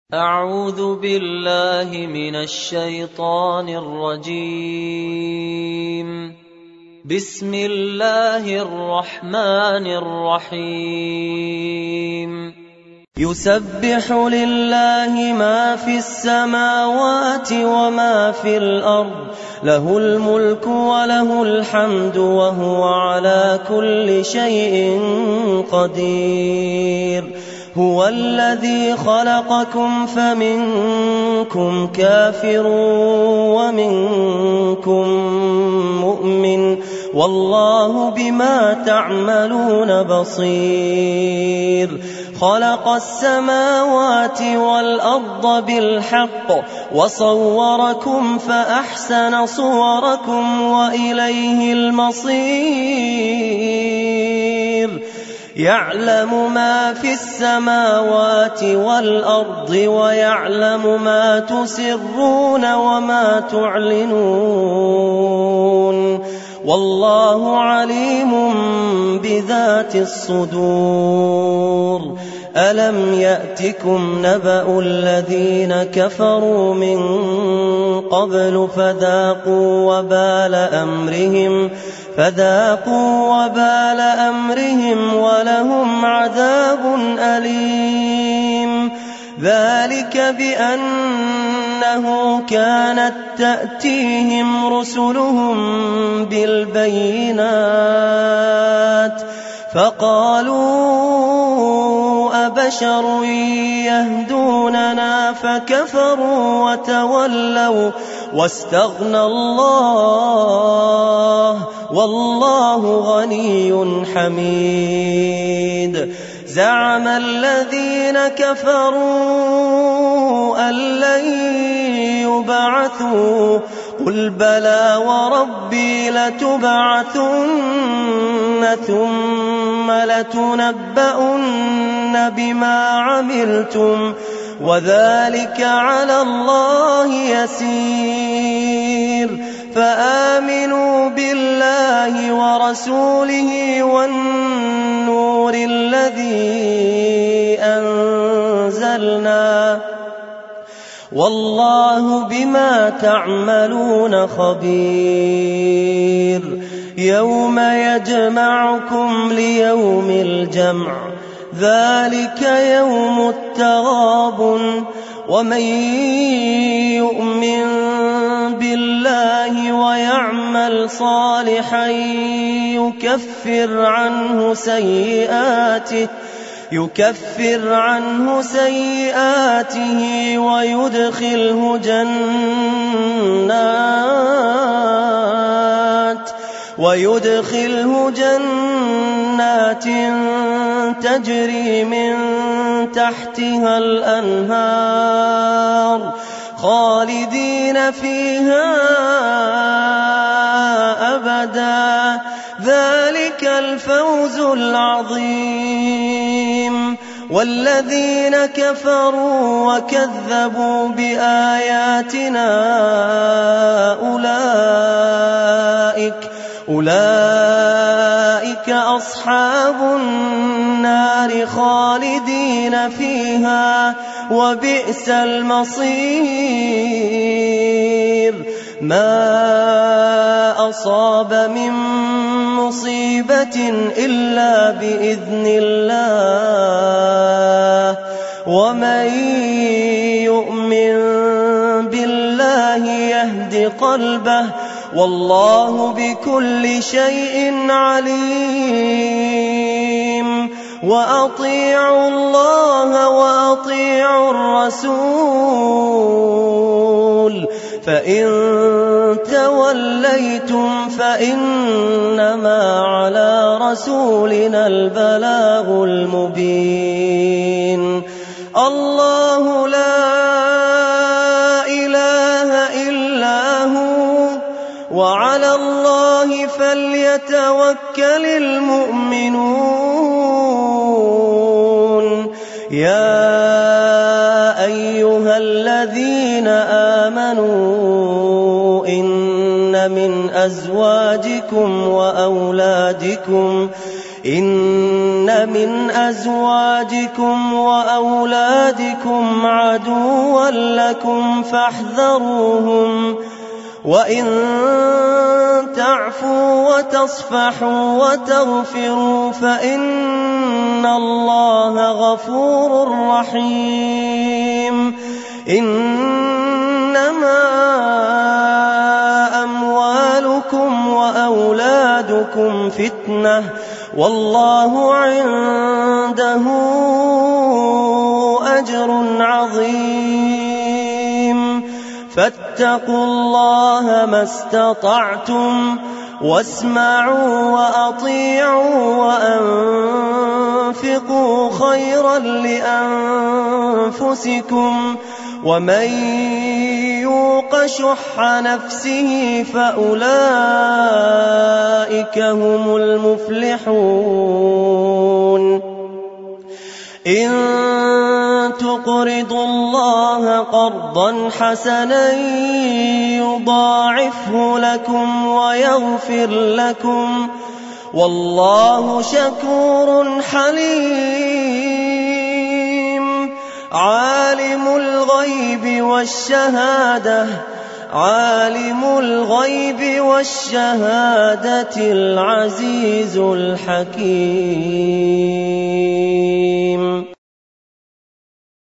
أعوذ بالله من الشيطان الرجيم. بسم الله الرحمن الرحيم. يسبح لله ما في السماوات وما في الأرض، له الملك وله الحمد وهو على كل شيء قدير. هو الذي خلقكم فمنكم كافر ومنكم مؤمن، والله بما تعملون بصير. خلق السماوات والأرض بالحق وصوركم فأحسن صوركم وإليه المصير. يعلم ما في السماوات والأرض ويعلم ما تسرون وما تعلنون، والله عليم بذات الصدور. ألم يأتكم نبأ الذين كفروا من قبل فذاقوا وبال أمرهم ولهم عذاب أليم. ذلك بأنه كانت تأتيهم رسلهم بالبينات فقالوا أبشر يهدوننا فكفروا وتولوا واستغنى الله والله غني حميد. زعم الذين كفروا أن لن يبعثوا، قل بلى وربي لتبعثن ثم لتنبؤن بما عملتم وذلك على الله يسير. فآمنوا بالله ورسوله والنور الذي أنزلنا، والله بما تعملون خبير. يوم يجمعكم ليوم الجمع، ذلك يوم التغابن. ومن يؤمن بالله ويعمل صالحا يكفر عنه سيئاته ويدخله جنات تجري من تحتها الأنهار خالدين فيها أبدا، ذلك الفوز العظيم. والذين كفروا وكذبوا بآياتنا أولئك أصحاب النار خالدين فيها وبئس المصير. ما أصاب من مصيبة إلا بإذن الله، ومن يؤمن بالله يهد قلبه، والله بكل شيء عليم. وأطيعوا الله وأطيعوا الرسول، فإن توليتم فإنما على رسولنا البلاغ المبين. الله لا إله إلا هو، وعلى الله فليتوكل المؤمنون. يا أيها الذين آمنوا إن من أزواجكم إن من أزواجكم وأولادكم عدوا لكم فاحذروهم وإن تعفوا وتصفحوا وتغفروا فإن الله غفور رحيم إنما أموالكم وأولادكم فتنة والله عنده أجر عظيم فاتقوا الله ما استطعتم واسمعوا وأطيعوا وأنفقوا خيرا لأنفسكم ومن يوق شح نفسه فأولئك هم المفلحون إن تقرضوا الله قرضا حسنا يضاعفه لكم ويغفر لكم والله شكور حليم عالم الغيب والشهادة العزيز الحكيم